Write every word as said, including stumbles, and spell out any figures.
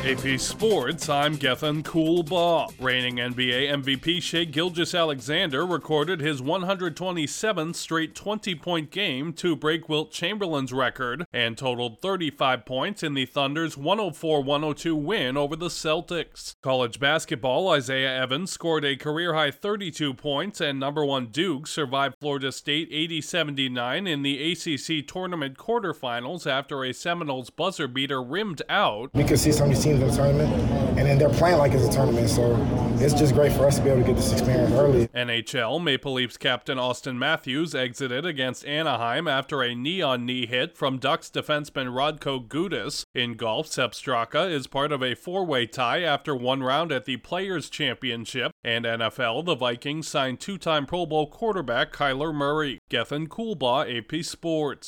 A P Sports, I'm Gethin Coolbaugh. Reigning N B A M V P Shai Gilgeous-Alexander recorded his one hundred twenty-seventh straight twenty-point game to break Wilt Chamberlain's record and totaled thirty-five points in the Thunder's one oh four one oh two win over the Celtics. College basketball, Isaiah Evans scored a career-high thirty-two points, and number one Duke survived Florida State eighty seventy-nine in the A C C tournament quarterfinals after a Seminoles buzzer beater rimmed out. We could see some of these teams in the tournament, and then they're playing like it's a tournament, so it's just great for us to be able to get this experience early. N H L, Maple Leafs captain Austin Matthews exited against Anaheim after a knee-on-knee hit from Ducks defenseman Radko Gudas. In golf, Sepp Straka is part of a four-way tie after one round at the Players' Championship, and N F L, the Vikings signed two-time Pro Bowl quarterback Kyler Murray. Gethin Coolbaugh, A P Sports.